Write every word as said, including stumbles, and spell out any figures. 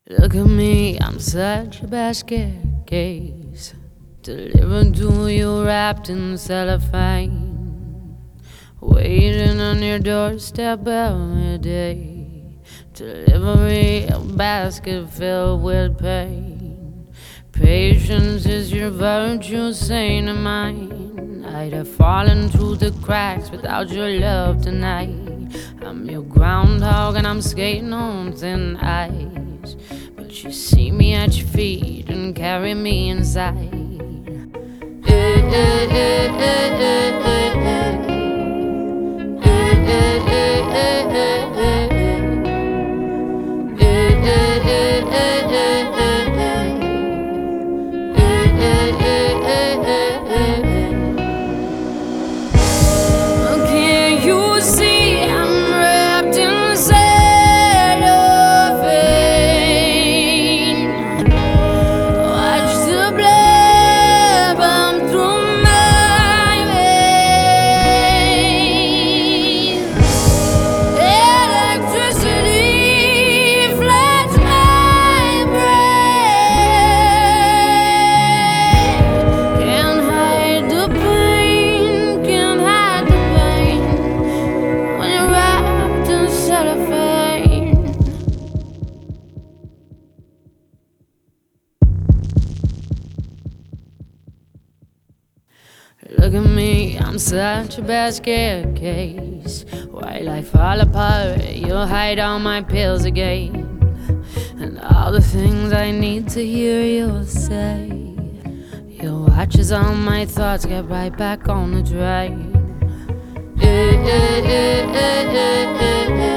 Look at me, I'm such a basket case, delivered to you wrapped in cellophane, waiting on your doorstep every day. Delivery, a basket filled with pain. Patience is your virtue, saint of mine. I'd have fallen through the cracks without your love tonight. I'm your groundhog and I'm skating on thin ice, but you see me at your feet and carry me inside. Eh, eh, eh, eh, eh, eh, eh. Eh, eh, eh, eh, eh, eh. Eh, eh, eh, eh, eh, eh, eh. Eh, eh, eh, eh, eh, eh. Can't you see I'm wrapped in cellophane? Watch the blood bomb through my veins. Electricity floods my brain. Can't hide the pain, can't hide the pain when you're wrapped in cellophane. Look at me, I'm such a basket case. While I fall apart, you'll hide all my pills again, and all the things I need to hear you'll say. You'll watch as all my thoughts get right back on the train. Eh, eh, eh, eh, eh, eh, eh.